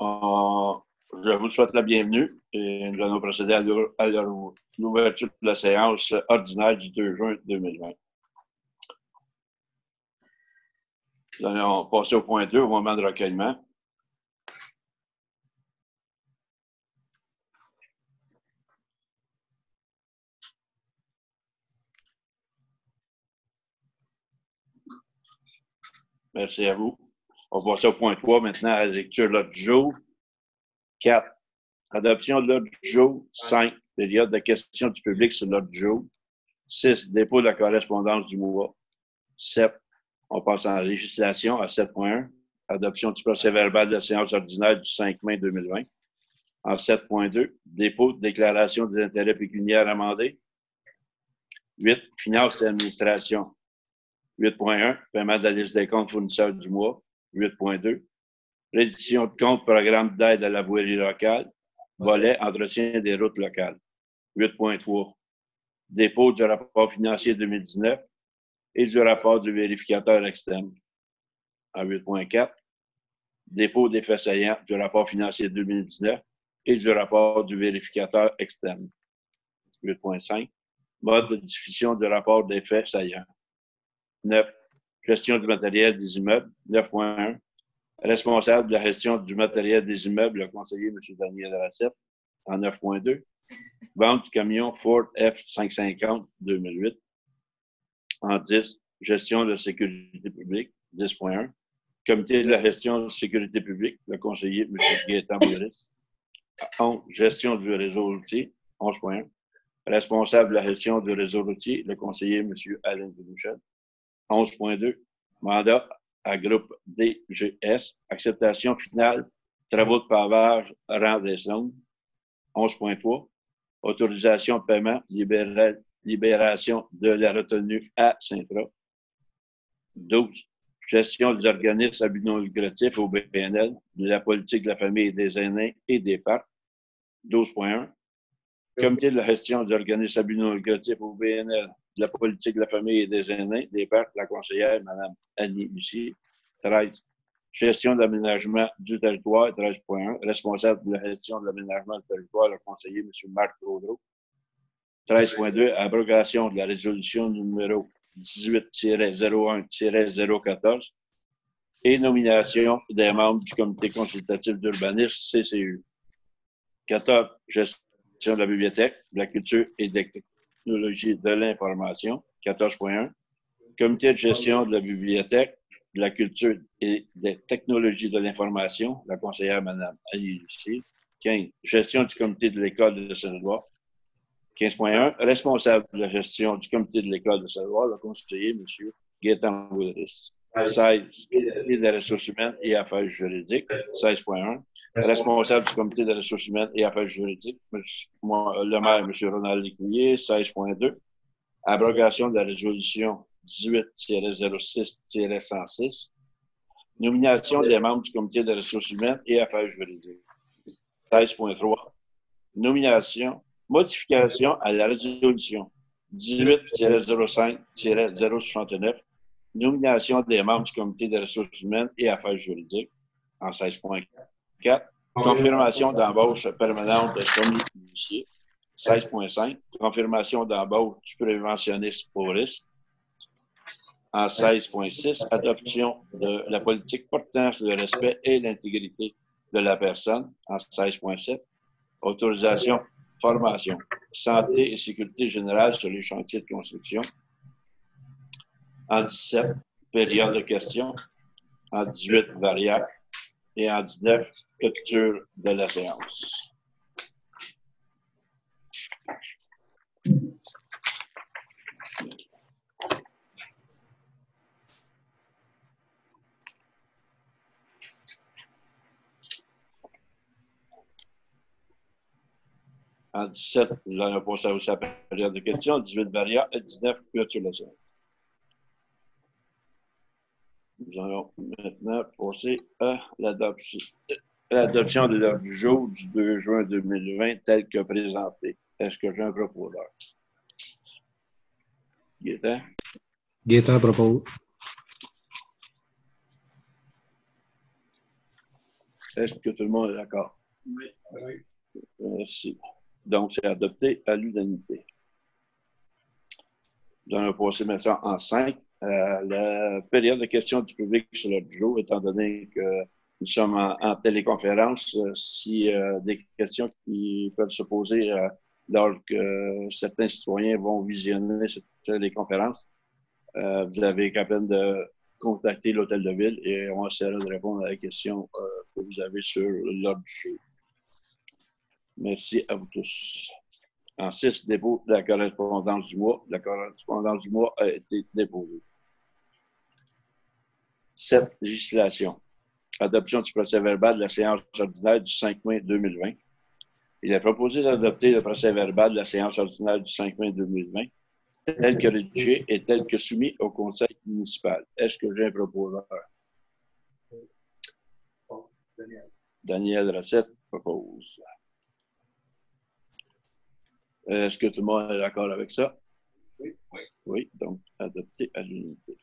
Je vous souhaite la bienvenue et nous allons procéder à l'ouverture de la séance ordinaire du 2 juin 2020. Nous allons passer au point 2, au moment de recueillement. Merci à vous. On va passer au point 3 maintenant à la lecture de l'ordre du jour. 4. Adoption de l'ordre du jour. 5. Période de questions du public sur l'ordre du jour. 6. Dépôt de la correspondance du mois. 7. On passe en législation à 7.1. Adoption du procès-verbal de la séance ordinaire du 5 mai 2020. En 7.2. Dépôt de déclaration des intérêts pécuniaires amendés. 8. Finances et administration. 8.1. Paiement de la liste des comptes fournisseurs du mois. 8.2. Reddition de compte programme d'aide à la voirie locale. Volet entretien des routes locales. 8.3. Dépôt du rapport financier 2019 et du rapport du vérificateur externe. En 8.4. Dépôt des faits saillants du rapport financier 2019 et du rapport du vérificateur externe. 8.5. Mode de diffusion du rapport des faits saillants. 9. Gestion du matériel des immeubles. 9.1. Responsable de la gestion du matériel des immeubles, le conseiller M. Daniel Racette. En 9.2. Vente du camion Ford F550 2008. En 10. Gestion de la sécurité publique. 10.1. Comité de la gestion de la sécurité publique, le conseiller M. Gaétan Boulris. 11. Gestion du réseau routier. 11.1. Responsable de la gestion du réseau routier, le conseiller M. Alain Dubouchel. 11.2. Mandat à groupe DGS. Acceptation finale. Travaux de pavage, rang des sondes. 11.3. Autorisation de paiement. Libération de la retenue à Saint-Tropez. 12. Gestion des organismes à but non lucratif au BNL, de la politique de la famille et des aînés et des parcs. 12.1. Comité de la gestion des organismes à but non lucratif au BNL, de la politique de la famille et des aînés, des parcs, la conseillère, Mme Annie Lucie. 13. Gestion de l'aménagement du territoire, 13.1. Responsable de la gestion de l'aménagement du territoire, le conseiller, M. Marc Gaudreau. 13.2. Abrogation de la résolution numéro 18-01-014 et nomination des membres du comité consultatif d'urbanisme, CCU. 14. Gestion de la bibliothèque, de la culture et des technologies de l'information. 14.1. Comité de gestion de la bibliothèque, de la culture et des technologies de l'information, la conseillère Mme Annie Lucie. 15. Gestion du comité de l'école de Saint-Édouard. 15.1. Responsable de la gestion du comité de l'école de Saint-Édouard, le conseiller M. Gaétan Boulris. 16. Comité des ressources humaines et affaires juridiques. 16.1. Responsable du comité des ressources humaines et affaires juridiques, le maire, M. Ronald Lécuyer. 16.2. Abrogation de la résolution 18-06-106. Nomination des membres du comité des ressources humaines et affaires juridiques. 16.3. Modification à la résolution 18-05-069. Nomination des membres du comité des ressources humaines et affaires juridiques. En 16.4. Confirmation d'embauche permanente de commis policier. 16.5. Confirmation d'embauche du préventionniste au risque. En 16.6. Adoption de la politique portant sur le respect et l'intégrité de la personne. En 16.7. Autorisation, formation, santé et sécurité générale sur les chantiers de construction. En 17, période de questions. En 18, variable. Et en 19, clôture de la séance. En 17, nous allons passer aussi à la période de questions. 18, variable. Et 19, clôture de la séance. Nous allons maintenant passer à l'adoption de l'ordre du jour du 2 juin 2020 tel que présenté. Est-ce que j'ai un proposeur? Gaétan? Gaétan propose. Est-ce que tout le monde est d'accord? Oui. Merci. Donc, c'est adopté à l'unanimité. Nous allons passer maintenant en 5. La période de questions du public sur l'ordre du jour, étant donné que nous sommes en téléconférence, si des questions qui peuvent se poser lors que certains citoyens vont visionner cette téléconférence, vous avez qu'à peine de contacter l'hôtel de ville et on essaiera de répondre à la question que vous avez sur l'ordre du jour. Merci à vous tous. En 6, dépôt de la correspondance du mois. La correspondance du mois a été déposée. 7, législation. Adoption du procès-verbal de la séance ordinaire du 5 mai 2020. Il est proposé d'adopter le procès-verbal de la séance ordinaire du 5 mai 2020 tel que rédigé et tel que soumis au conseil municipal. Est-ce que j'ai un proposeur? Daniel Racette propose. Est-ce que tout le monde est d'accord avec ça? Oui. Oui, donc adopté à l'unité.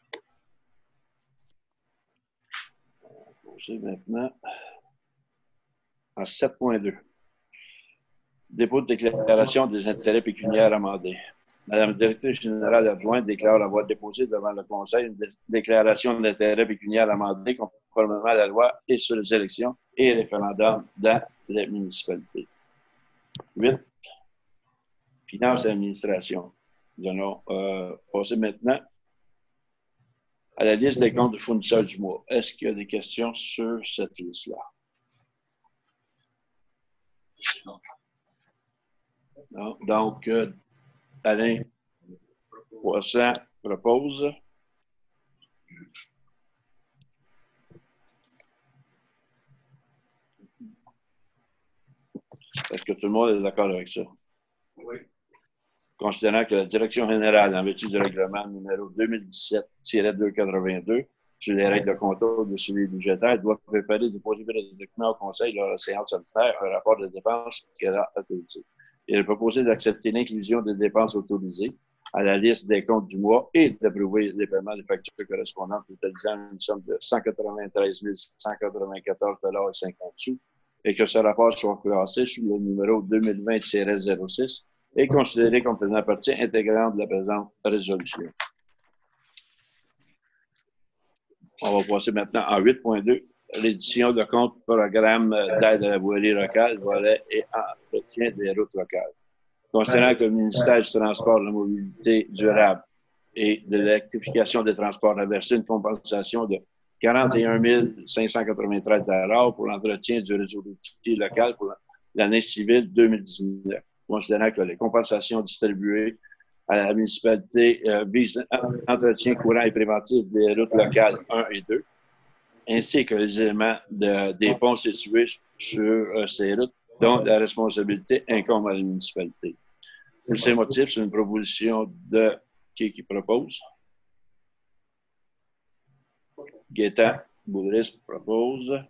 On va poser maintenant en 7.2. Dépôt de déclaration des intérêts pécuniaires amendés. Madame la directrice générale adjointe déclare avoir déposé devant le Conseil une déclaration d'intérêt pécuniaire amendée conformément à la loi et sur les élections et référendums dans les municipalités. 8. Finances et administration. Nous allons passer maintenant à la liste des comptes de fournisseurs du mois. Est-ce qu'il y a des questions sur cette liste-là? Non. Donc, Alain Poisson propose. Est-ce que tout le monde est d'accord avec ça? Oui. Considérant que la Direction générale, en vertu du règlement numéro 2017-282 sur les règles de contrôle de suivi budgétaire, doit préparer et déposer le document au Conseil lors de la séance ordinaire un rapport de dépenses qu'elle a autorisé. Il est proposé d'accepter l'inclusion des dépenses autorisées à la liste des comptes du mois et d'approuver les paiements des factures correspondantes totalisant une somme de 193 194,50 et que ce rapport soit classé sous le numéro 2020-06 et considéré comme faisant partie intégrante de la présente résolution. On va passer maintenant à 8.2, l'édition de compte programme d'aide à la voirie locale, volet et entretien des routes locales. Considérant que le ministère du Transport, de la Mobilité durable et de l'électrification des transports a versé une compensation de 41 593 $ pour l'entretien du réseau routier local pour l'année civile 2019. Considérant que les compensations distribuées à la municipalité visent l'entretien courant et préventif des routes locales 1 et 2, ainsi que les éléments des ponts situés sur ces routes dont la responsabilité incombe à la municipalité. Pour ces motifs, c'est une proposition de qui propose? Gaétan Boudris propose.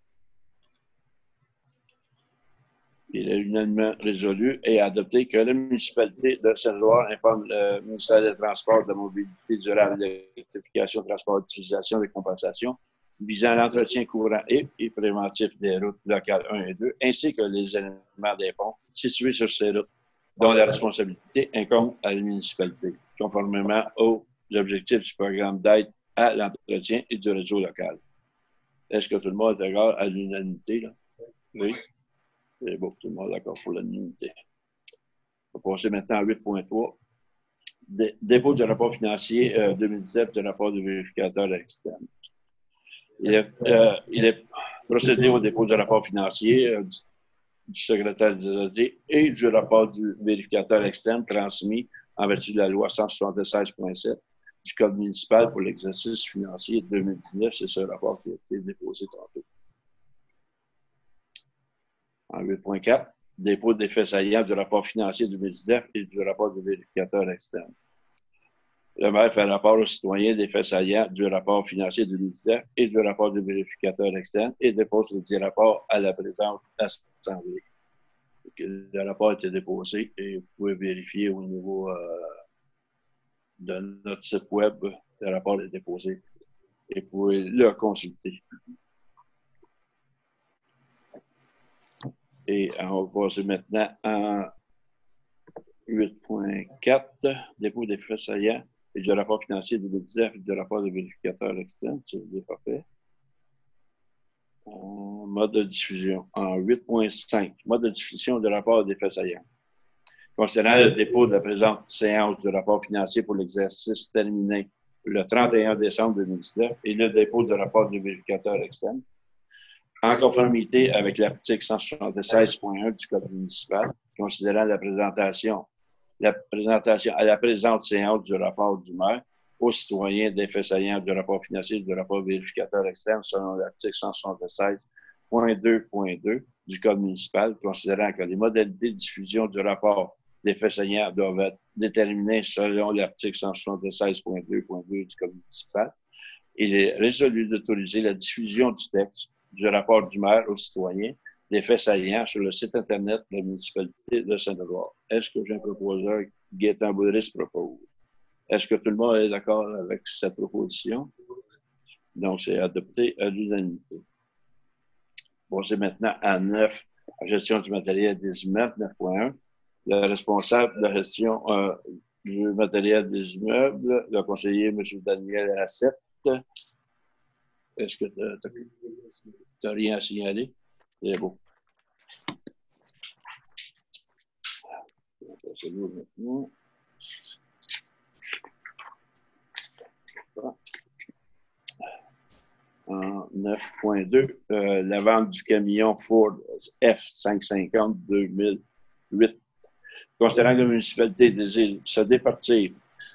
Il est unanimement résolu et adopté que la municipalité de Sainte-Loire informe le ministère des Transports, de la Mobilité durable, de l'électrification, de transport, d'utilisation et de compensation visant l'entretien courant et préventif des routes locales 1 et 2, ainsi que les éléments des ponts situés sur ces routes, dont la responsabilité incombe à la municipalité, conformément aux objectifs du programme d'aide à l'entretien et du réseau local. Est-ce que tout le monde est d'accord à l'unanimité? Oui. C'est bon, tout le monde est d'accord pour l'unanimité. On va passer maintenant à 8.3. Dépôt du rapport financier 2017 du rapport du vérificateur externe. Il est procédé au dépôt du rapport financier du secrétaire de l'État et du rapport du vérificateur externe transmis en vertu de la loi 176.7 du Code municipal pour l'exercice financier 2019. C'est ce rapport qui a été déposé tantôt. En 8.4, dépôt des faits saillants du rapport financier 2019 et du rapport du vérificateur externe. Le maire fait rapport aux citoyens des faits saillants du rapport financier 2019 et du rapport du vérificateur externe et dépose le dit rapport à la présente assemblée. Le rapport a été déposé et vous pouvez vérifier au niveau de notre site web, le rapport est déposé et vous pouvez le consulter. Et on va passer maintenant en 8.4, dépôt des faits saillants et du rapport financier 2019 et du rapport de vérificateur externe, si vous n'avez pas fait. Mode de diffusion. En 8.5, mode de diffusion du rapport des faits saillants. Concernant le dépôt de la présente séance du rapport financier pour l'exercice terminé le 31 décembre 2019 et le dépôt du rapport du vérificateur externe, en conformité avec l'article 176.1 du Code municipal, considérant la présentation à la présente séance du rapport du maire aux citoyens des faits saillants du rapport financier et du rapport vérificateur externe selon l'article 176.2.2 du Code municipal, considérant que les modalités de diffusion du rapport des faits saillants doivent être déterminées selon l'article 176.2.2 du Code municipal. Il est résolu d'autoriser la diffusion du texte du rapport du maire aux citoyens des faits saillants sur le site Internet de la municipalité de Saint-Édouard. Est-ce que j'ai un proposeur, Gaétan Boulris propose? Est-ce que tout le monde est d'accord avec cette proposition? Donc, c'est adopté à l'unanimité. Bon, c'est maintenant à 9, la gestion du matériel des immeubles, 9.1. Le responsable de la gestion du matériel des immeubles, le conseiller M. Daniel Assette. Est-ce que tu n'as rien à signaler? C'est beau. C'est beau maintenant. En 9.2, la vente du camion Ford F550 2008. Considérant que la municipalité désire se départir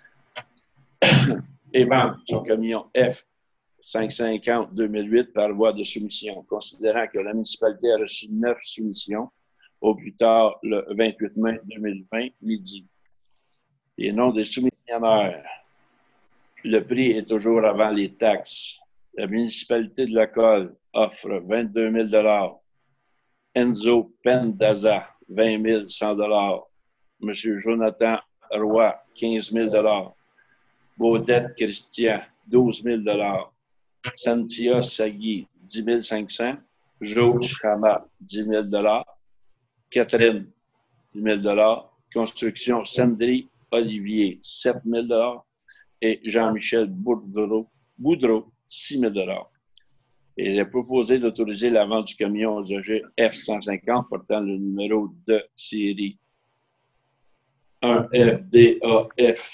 et vendre son camion F550 2008 par voie de soumission, considérant que la municipalité a reçu 9 soumissions au plus tard le 28 mai 2020, midi. Les noms des soumissionnaires. Le prix est toujours avant les taxes. La municipalité de Lacolle offre 22 000 Enzo Pendaza, 20 100 M. Jonathan Roy, 15 000 Baudette Christian, 12 000 Santia Sagui, 10 500 Joe Chama, 10 000 Catherine, 10 000 Construction Sandry Olivier, 7 000 et Jean-Michel Boudreau, 6 000 Et il est proposé d'autoriser la vente du camion aux objets F-150 portant le numéro de série 1FDAF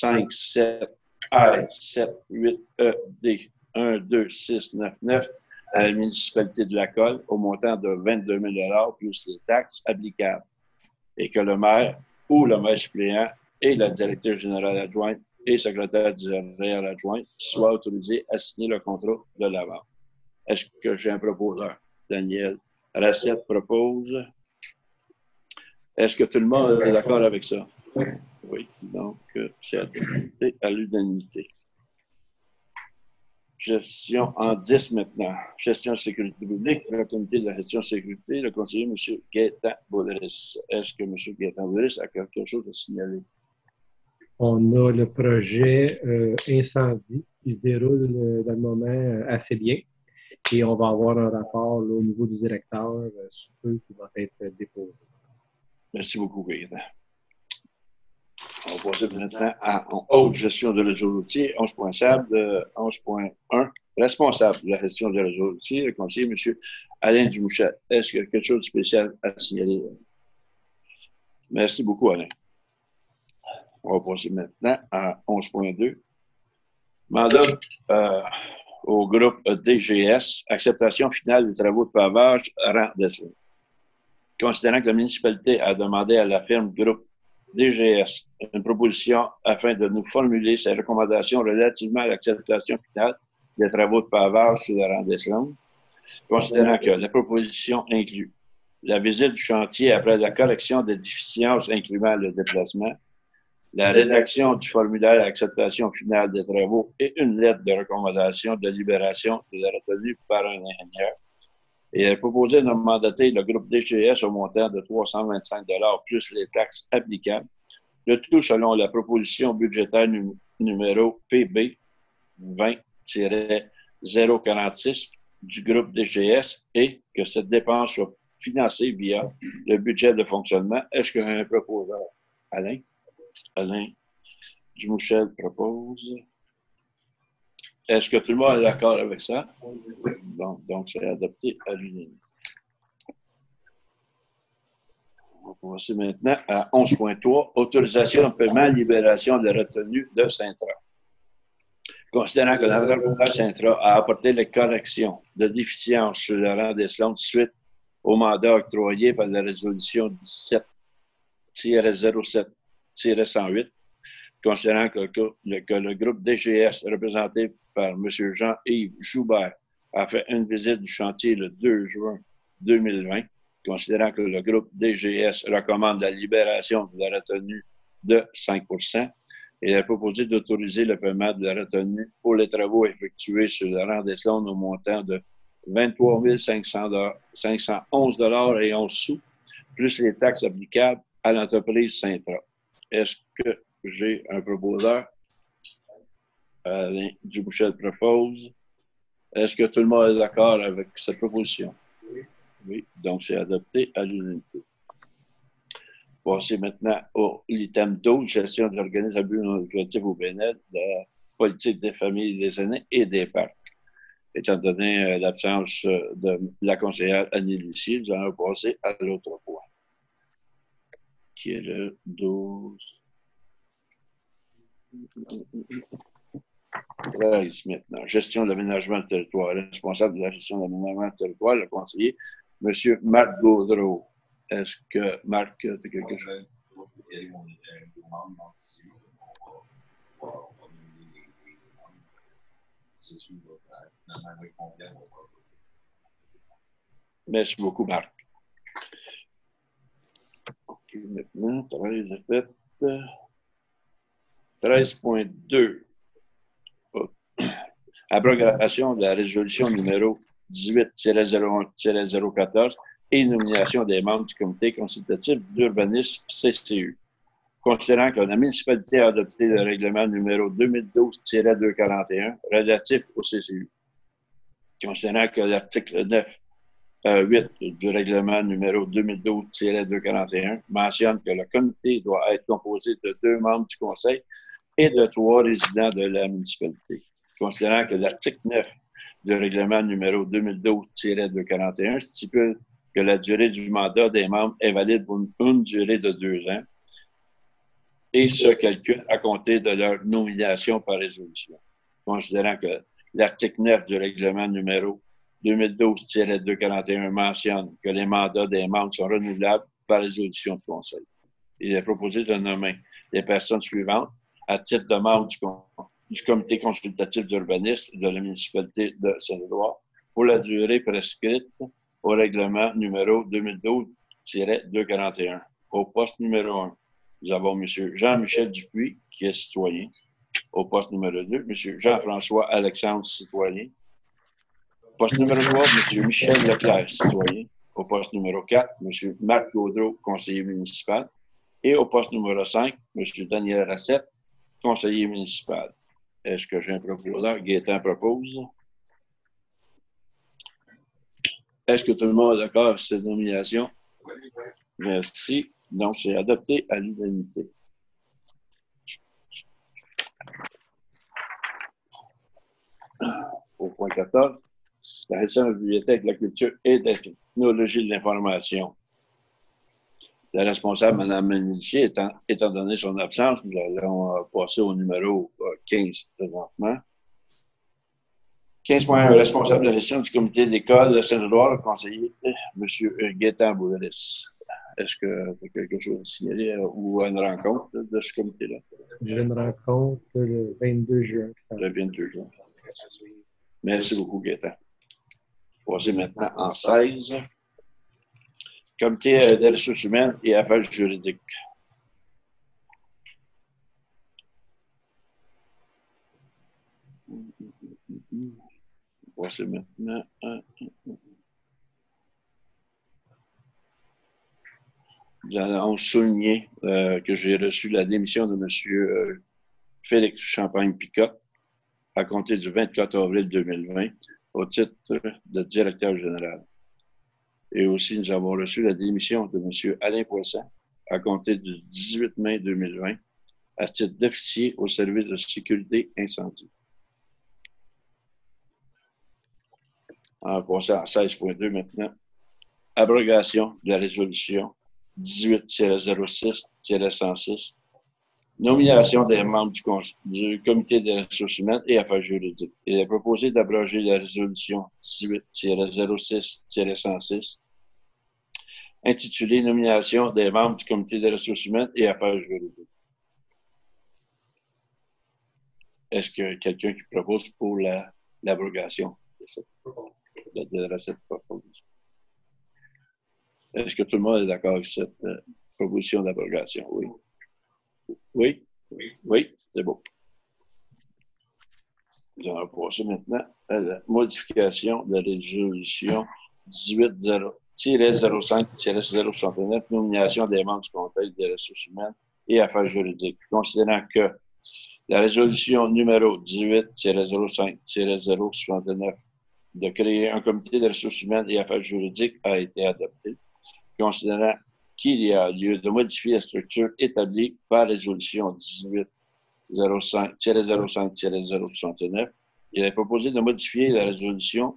57I78ED 12699 à la municipalité de Lacolle au montant de 22 000 plus les taxes applicables et que le maire ou le maire suppléant et la directrice générale adjointe et secrétaire général adjoint soient autorisés à signer le contrat de la vente. Est-ce que j'ai un proposeur? Daniel Rassette propose. Est-ce que tout le monde est d'accord avec ça? Oui. Donc, c'est adopté à l'unanimité. Gestion en 10 maintenant. Gestion de sécurité publique, le comité de la gestion de sécurité, le conseiller M. Gaétan Boulris. Est-ce que M. Gaétan Boulris a quelque chose à signaler? On a le projet incendie qui se déroule dans le moment assez bien. Et on va avoir un rapport là, au niveau du directeur sur eux qui va être déposé. Merci beaucoup, Gaétan. On va passer maintenant à haute gestion de réseau routier, 11.1, responsable de la gestion du réseau routier, le conseiller M. Alain Dumouchet. Est-ce qu'il y a quelque chose de spécial à signaler? Merci beaucoup, Alain. On va passer maintenant à 11.2. Mandat au groupe DGS, acceptation finale des travaux de pavage rang d'Esselin. Considérant que la municipalité a demandé à la firme groupe DGS une proposition afin de nous formuler ses recommandations relativement à l'acceptation finale des travaux de pavage sur le rang d'Esselin, considérant que la proposition inclut la visite du chantier après la correction des déficiences incluant le déplacement, la rédaction du formulaire d'acceptation finale des travaux et une lettre de recommandation de libération de la retenue par un ingénieur. Et elle a proposé de mandater le groupe DGS au montant de 325 $ plus les taxes applicables, le tout selon la proposition budgétaire numéro PB 20-046 du groupe DGS et que cette dépense soit financé via le budget de fonctionnement. Est-ce qu'il y a un proposeur? Alain? Alain Dumouchel propose. Est-ce que tout le monde est d'accord avec ça? Bon, donc, c'est adopté à l'unanimité. On va passer maintenant à 11.3, autorisation de paiement, libération de retenue de Sintra. Considérant que l'entrepreneur Sintra a apporté les corrections de déficience sur le rang d'échelon suite au mandat octroyé par la résolution 17-07-108, considérant que le groupe DGS, représenté par M. Jean-Yves Joubert, a fait une visite du chantier le 2 juin 2020, considérant que le groupe DGS recommande la libération de la retenue de 5 %, il est proposé d'autoriser le paiement de la retenue pour les travaux effectués sur le rang d'échelon au montant de 23 511 et 11 sous, plus les taxes applicables à l'entreprise Sintra. Est-ce que j'ai un proposeur? Alain Dubouchel propose. Est-ce que tout le monde est d'accord avec cette proposition? Oui. Oui, donc c'est adopté à l'unanimité. Passer maintenant au l'item 12, gestion de l'organisme à but non lucratif au BNL, de la politique des familles, des aînés et des parcs. Étant donné l'absence de la conseillère Annie Lucie, nous allons passer à l'autre point, qui est le 12. 13 maintenant. Gestion de l'aménagement du territoire. Responsable de la gestion de l'aménagement du territoire, le conseiller, M. Marc Gaudreau. Est-ce que Marc, tu as quelque chose? Merci beaucoup, Marc. OK, maintenant, 13.2. Abrogation de la résolution numéro 18-01-014 et nomination des membres du comité consultatif d'urbanisme CCU. Considérant que la municipalité a adopté le règlement numéro 2012-241 relatif au CCU. Considérant que l'article 9.8 du règlement numéro 2012-241 mentionne que le comité doit être composé de 2 membres du conseil et de 3 résidents de la municipalité. Considérant que l'article 9 du règlement numéro 2012-241 stipule que la durée du mandat des membres est valide pour une durée de 2 ans et se calcule à compter de leur nomination par résolution. Considérant que l'article 9 du règlement numéro 2012-241 mentionne que les mandats des membres sont renouvelables par résolution de conseil. Il est proposé de nommer les personnes suivantes à titre de membres du comité consultatif d'urbanisme de la municipalité de Saint-Édouard pour la durée prescrite au règlement numéro 2012-241. Au poste numéro 1, nous avons M. Jean-Michel Dupuis, qui est citoyen. Au poste numéro 2, M. Jean-François Alexandre, citoyen. Poste numéro 3, M. Michel Leclerc, citoyen. Au poste numéro 4, M. Marc Gaudreau, conseiller municipal. Et au poste numéro 5, M. Daniel Rassette, conseiller municipal. Est-ce que j'ai un proposeur? Gaétan propose. Est-ce que tout le monde est d'accord avec cette nomination? Merci. Donc, c'est adopté à l'unanimité. Au point 14, la gestion de la bibliothèque de la culture et de la technologie de l'information. La responsable, Mme Ménissier, étant donné son absence, nous allons passer au numéro 15 présentement. 15.1, responsable de la gestion du comité d'école de Saint-Édouard, le conseiller, M. Gaétan Bouveris. Est-ce que tu as quelque chose à signaler ou à une rencontre de ce comité-là? J'ai une rencontre le 22 juin. Le 22 juin. Merci beaucoup, Gaétan. Passer maintenant en 16. Comité des ressources humaines et affaires juridiques. Passer maintenant à... Nous allons souligner que j'ai reçu la démission de M. Félix Champagne-Picot à compter du 24 avril 2020 au titre de directeur général. Et aussi, nous avons reçu la démission de M. Alain Poisson à compter du 18 mai 2020 à titre d'officier au service de sécurité incendie. En passant à 16.2 maintenant. Abrogation de la résolution 18-06-106. Nomination des membres du comité des ressources humaines et affaires juridiques. Il est proposé d'abroger la résolution 18-06-106 intitulée Nomination des membres du comité des ressources humaines et affaires juridiques. Est-ce qu'il y a quelqu'un qui propose pour l'abrogation de cette proposition? Est-ce que tout le monde est d'accord avec cette proposition d'abrogation? Oui. Oui? Oui, c'est bon. Nous allons passer maintenant à la modification de la résolution 18-05-069, nomination des membres du Conseil des ressources humaines et affaires juridiques. Considérant que la résolution numéro 18-05-069 de créer un comité des ressources humaines et affaires juridiques a été adoptée, considérant qu'il y a lieu de modifier la structure établie par résolution 18-05-069, il est proposé de modifier la résolution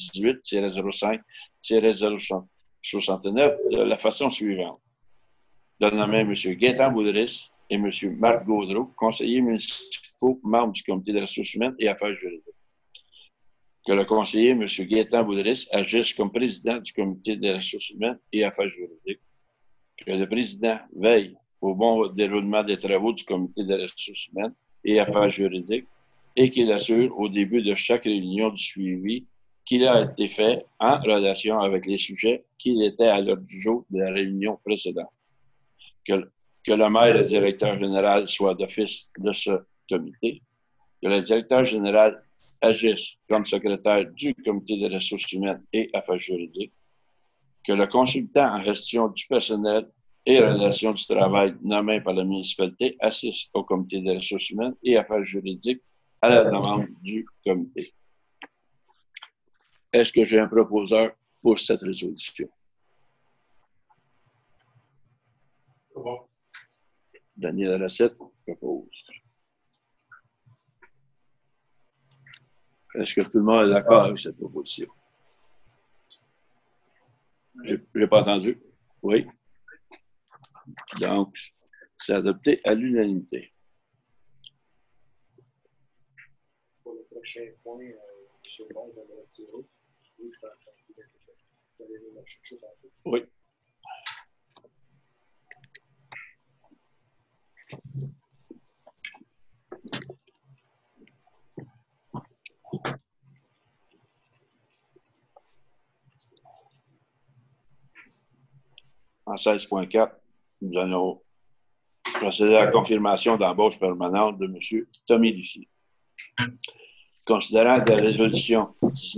18-05-069 de la façon suivante. De nommer M. Gaétan Boulris et M. Marc Gaudreau, conseillers municipaux, membres du comité des ressources humaines et affaires juridiques. Que le conseiller M. Gaétan Boulris agisse comme président du comité des ressources humaines et affaires juridiques. Que le président veille au bon déroulement des travaux du comité des ressources humaines et affaires juridiques et qu'il assure au début de chaque réunion du suivi qu'il a été fait en relation avec les sujets qui étaient à l'ordre du jour de la réunion précédente. Que le maire et le directeur général soient d'office de ce comité. Que le directeur général agisse comme secrétaire du comité des ressources humaines et affaires juridiques. Que le consultant en gestion du personnel et relations du travail nommé par la municipalité assiste au comité des ressources humaines et affaires juridiques à la demande du comité. Est-ce que j'ai un proposeur pour cette résolution? Bon. Daniel Lassette propose. Est-ce que tout le monde est d'accord avec cette proposition? Je n'ai pas entendu. Oui. Donc, c'est adopté à l'unanimité. Pour le prochain point, M. Bon va le retirer. Oui, je vais aller le chercher tantôt. Oui. En 16.4, nous allons procéder à la confirmation d'embauche permanente de M. Tommy Lucier. Considérant que la résolution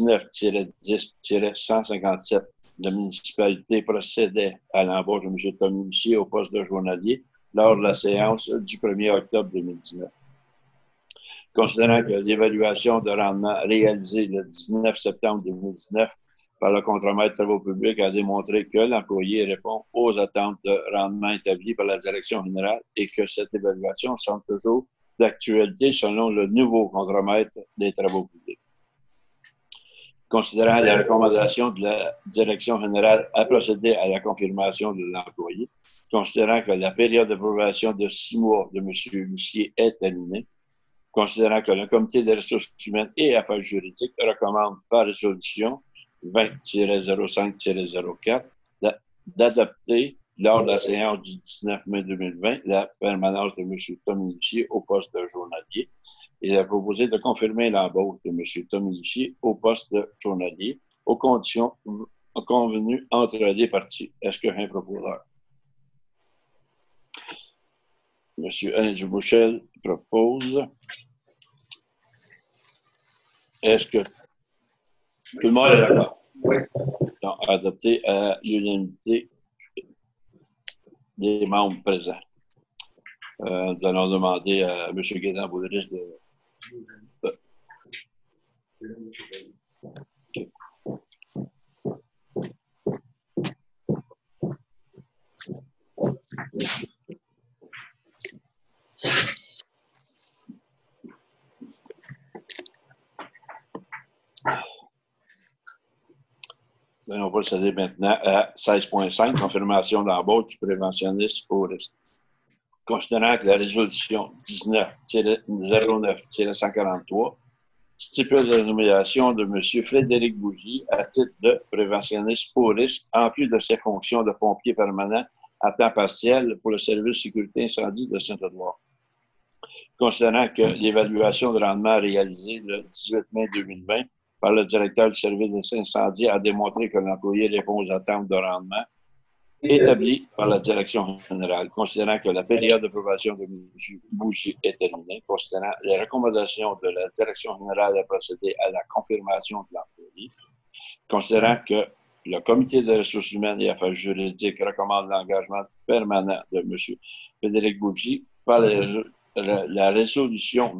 19-10-157 de la municipalité procédait à l'embauche de M. Tommy Lucier au poste de journalier lors de la séance du 1er octobre 2019. Considérant que l'évaluation de rendement réalisée le 19 septembre 2019 par le contremaître de travaux publics a démontré que l'employé répond aux attentes de rendement établies par la direction générale et que cette évaluation semble toujours d'actualité selon le nouveau contremaître des travaux publics. Considérant la recommandation de la direction générale à procéder à la confirmation de l'employé, considérant que la période d'approbation de 6 mois de M. Lucier est terminée, considérant que le comité des ressources humaines et affaires juridiques recommande par résolution 20-05-04 d'adopter lors de la séance du 19 mai 2020 la permanence de M. Tommy Lucier au poste de journalier. Il a proposé de confirmer l'embauche de M. Tommy Lucier au poste de journalier aux conditions convenues entre les parties. Est-ce qu'il y a un proposeur? M. Alain Dubouchel propose. Est-ce que tout le monde est d'accord? Oui. Donc, adopté à l'unanimité des membres présents. Nous allons demander à M. Gaétan Boulris de... Okay. On va procéder maintenant à 16.5, confirmation d'embauche du préventionniste au risque. Considérant que la résolution 19-09-143 stipule la nomination de M. Frédéric Bougie à titre de préventionniste au risque, en plus de ses fonctions de pompier permanent à temps partiel pour le service sécurité incendie de Saint-Édouard. Considérant que l'évaluation de rendement réalisée le 18 mai 2020 par le directeur du service d'incendie a démontré que l'employé répond aux attentes de rendement établi par la direction générale, considérant que la période d'approbation de M. Bougie est terminée, considérant les recommandations de la direction générale à procéder à la confirmation de l'employé, considérant que le comité de ressources humaines et affaires juridiques recommande l'engagement permanent de M. Frédéric Bougie par la résolution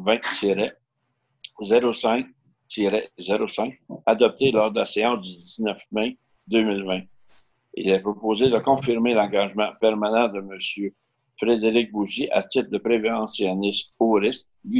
20-05-05 adoptée lors de la séance du 19 mai 2020. Il est proposé de confirmer l'engagement permanent de M. Frédéric Bougie à titre de préventionniste au risque,